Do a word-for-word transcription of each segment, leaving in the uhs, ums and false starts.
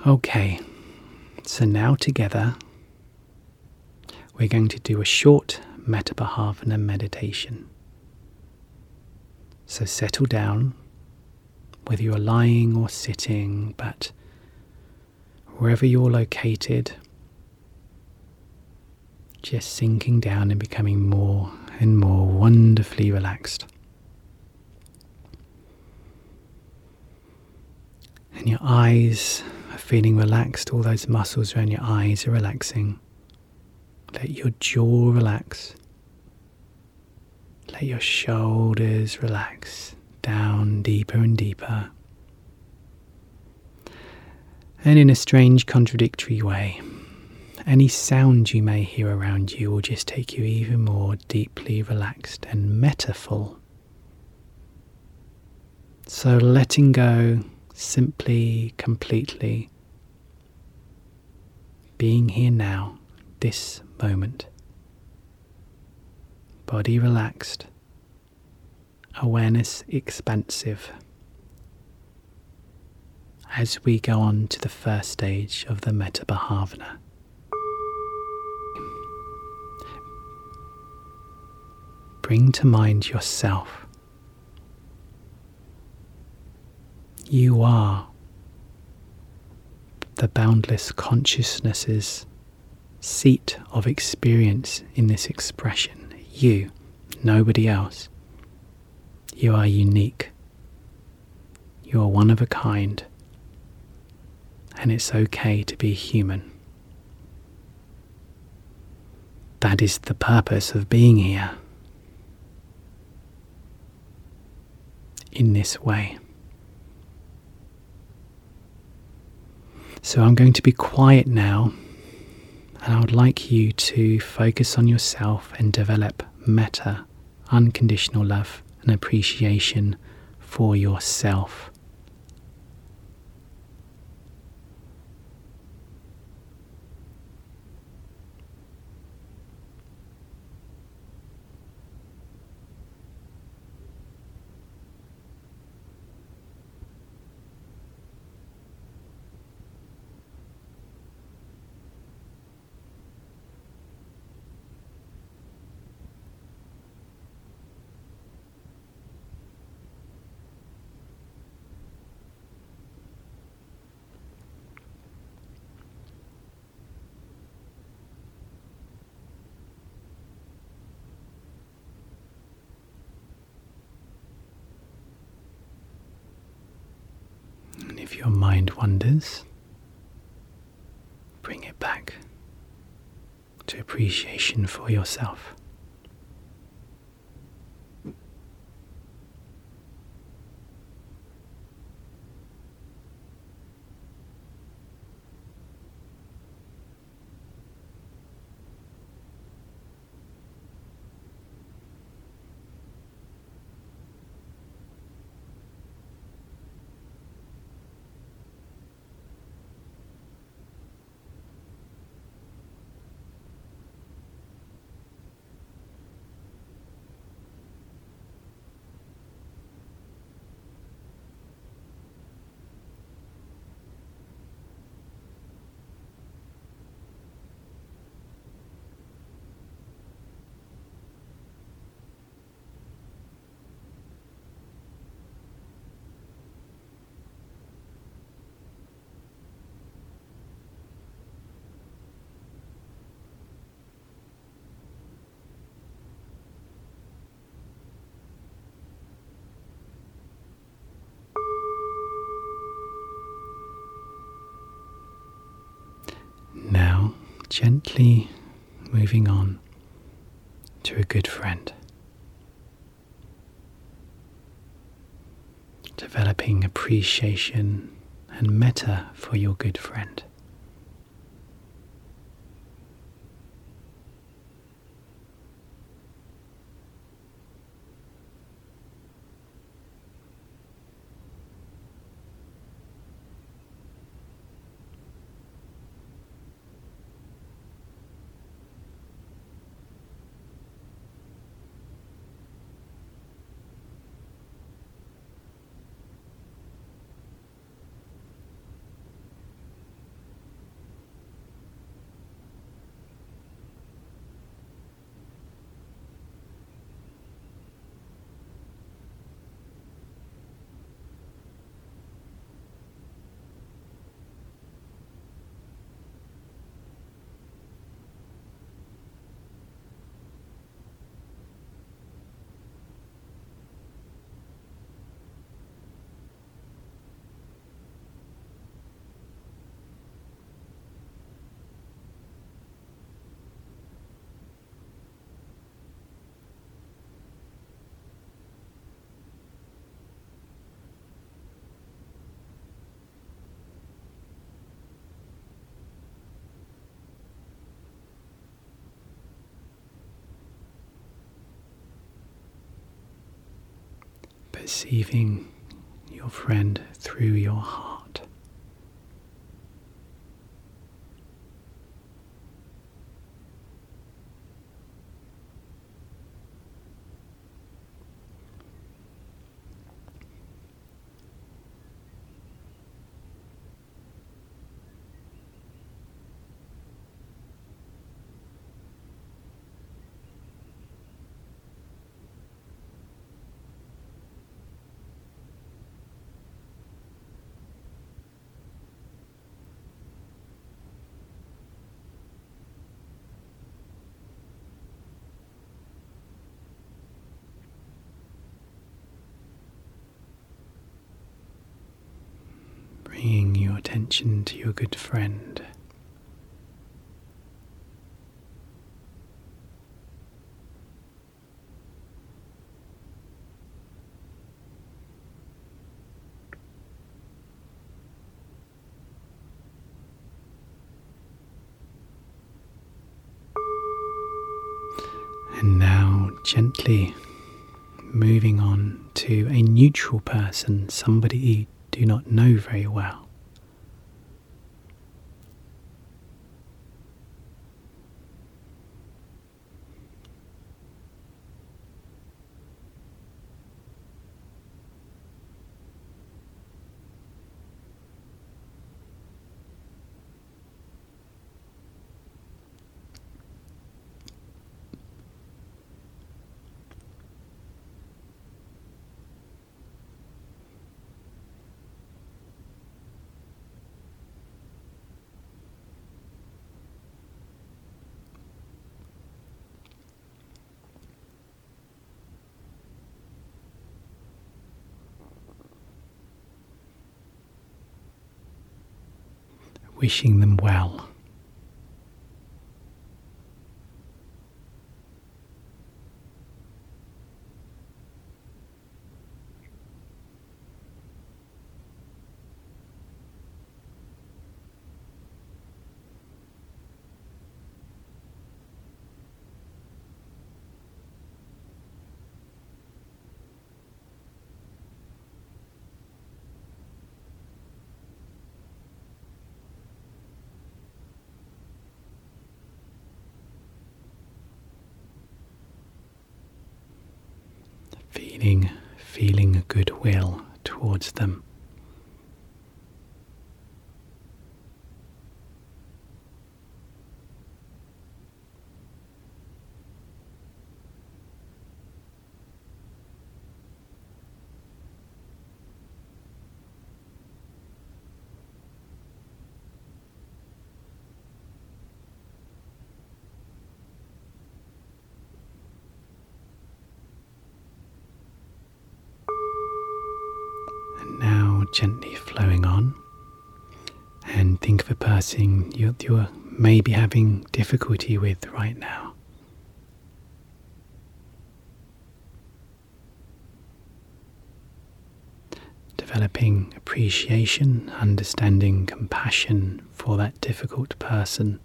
Okay, so now together we're going to do a short Metta Bhavana meditation. So settle down, whether you're lying or sitting, but wherever you're located, just sinking down and becoming more and more wonderfully relaxed. And your eyes are feeling relaxed, all those muscles around your eyes are relaxing. Let your jaw relax. Let your shoulders relax down deeper and deeper. And in a strange contradictory way, any sound you may hear around you will just take you even more deeply relaxed and metta-ful. So letting go simply, completely, being here now, this moment. Body relaxed, awareness expansive. As we go on to the first stage of the Metta Bhavana. Bring to mind yourself. You are the boundless consciousness's seat of experience in this expression. You, nobody else. You are unique. You are one of a kind. And it's okay to be human. That is the purpose of being here. In this way. So I'm going to be quiet now, and I would like you to focus on yourself and develop metta, unconditional love and appreciation for yourself. And if your mind wanders, bring it back to appreciation for yourself. Now, gently moving on to a good friend. Developing appreciation and metta for your good friend. perceiving your friend through your heart. Bringing your attention to your good friend. And now gently moving on to a neutral person, somebody you do not know very well. Wishing them well. Feeling, feeling a goodwill towards them. Now gently flowing on, and think of a person you you may be having difficulty with right now. Developing appreciation, understanding, compassion for that difficult person.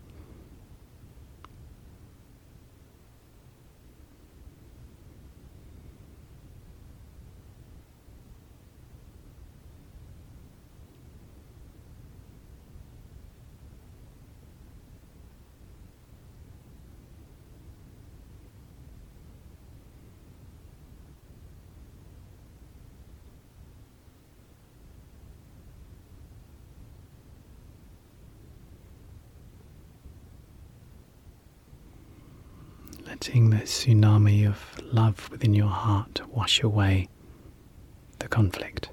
Letting the tsunami of love within your heart wash away the conflict.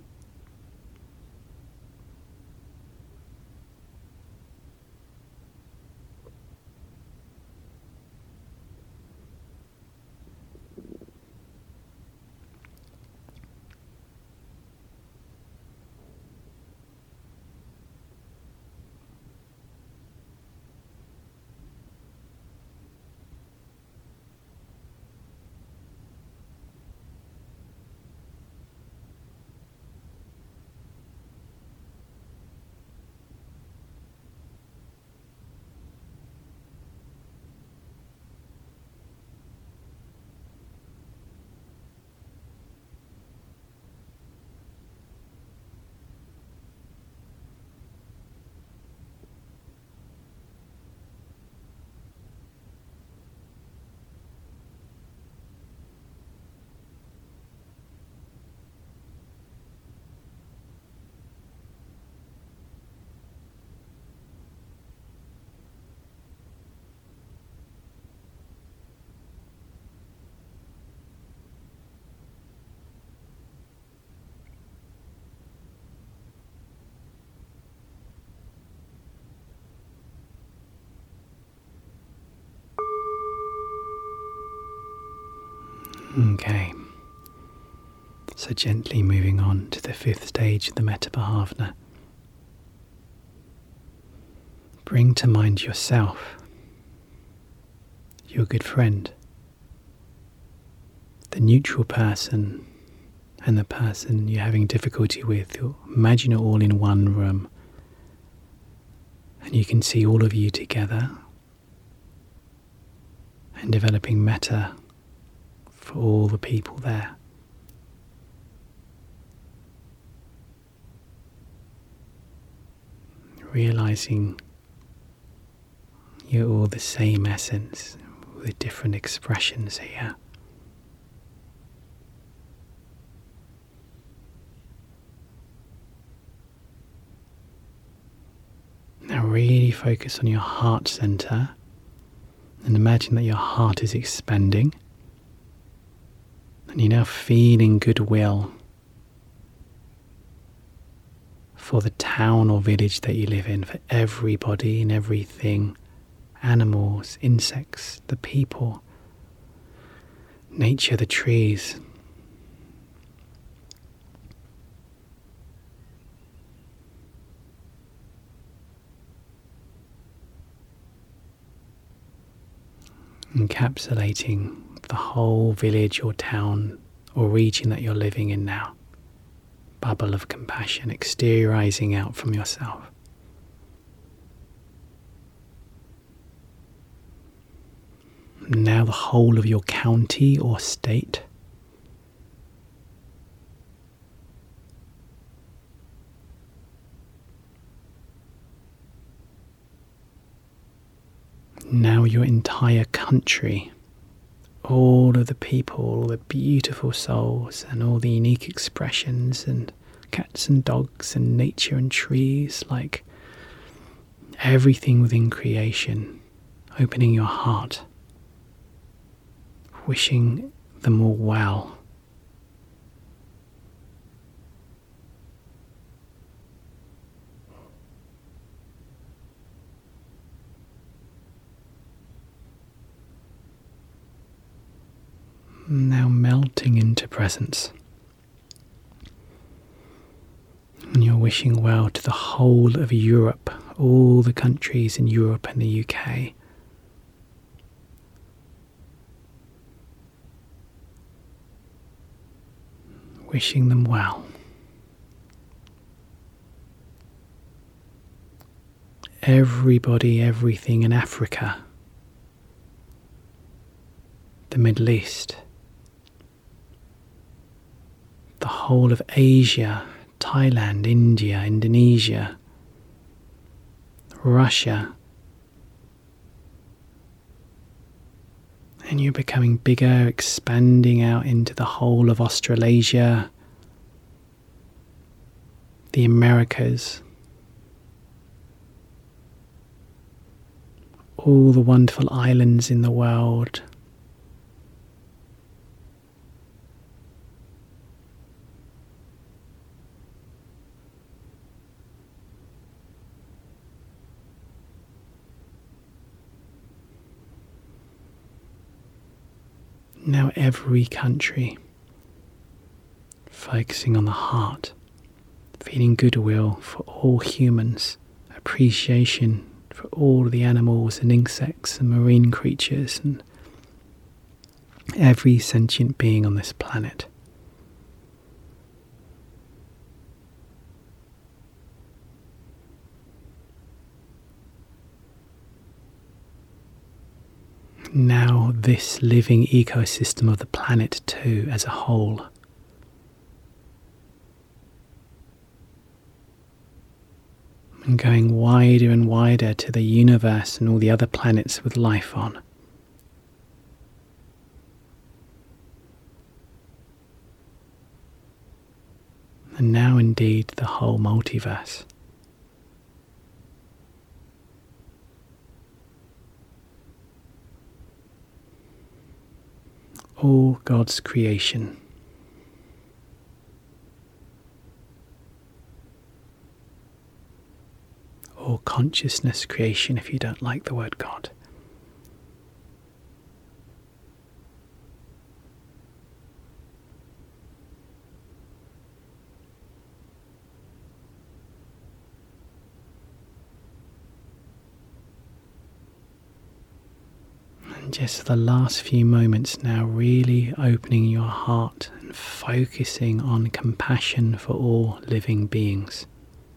Okay. So gently moving on to the fifth stage of the Metta Bhavana. Bring to mind yourself, your good friend, the neutral person, and the person you're having difficulty with. Imagine it all in one room, and you can see all of you together and developing metta for all the people there. Realizing you're all the same essence with different expressions here. Now really focus on your heart center and imagine that your heart is expanding and you're now feeling goodwill for the town or village that you live in, for everybody and everything, animals, insects, the people, nature, the trees. Encapsulating the whole village or town or region that you're living in now. Bubble of compassion exteriorizing out from yourself. Now the whole of your county or state. Now your entire country, all of the people, all the beautiful souls and all the unique expressions and cats and dogs and nature and trees, like everything within creation, opening your heart, wishing them all well. Now melting into presence. And you're wishing well to the whole of Europe, all the countries in Europe and the U K. Wishing them well. Everybody, everything in Africa, the Middle East, the whole of Asia, Thailand, India, Indonesia, Russia. And you're becoming bigger, expanding out into the whole of Australasia, the Americas, all the wonderful islands in the world. Now every country, focusing on the heart, feeling goodwill for all humans, appreciation for all the animals and insects and marine creatures and every sentient being on this planet. Now this living ecosystem of the planet too as a whole. And going wider and wider to the universe and all the other planets with life on. And now indeed the whole multiverse. All God's creation. Or consciousness creation if you don't like the word God. And just the last few moments now, really opening your heart and focusing on compassion for all living beings.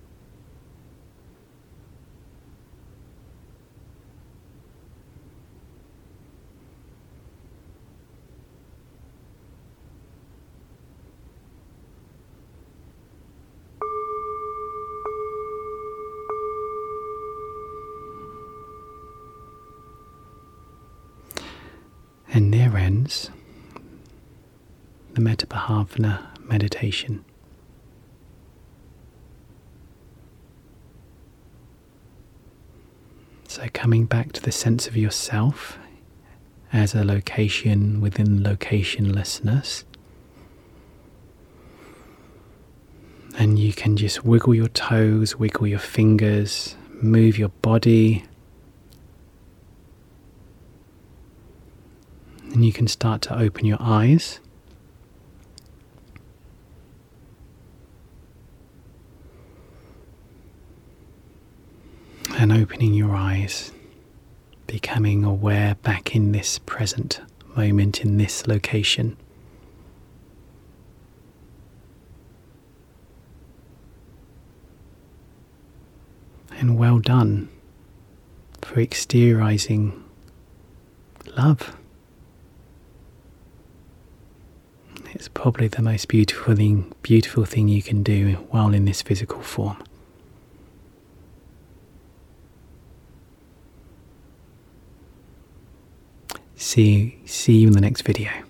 And there ends the Metta Bhavana meditation. So coming back to the sense of yourself as a location within locationlessness. And you can just wiggle your toes, wiggle your fingers, move your body. And you can start to open your eyes. And opening your eyes, becoming aware back in this present moment, in this location. And well done for exteriorizing love. It's probably the most beautiful thing, beautiful thing you can do while in this physical form. See, see you in the next video.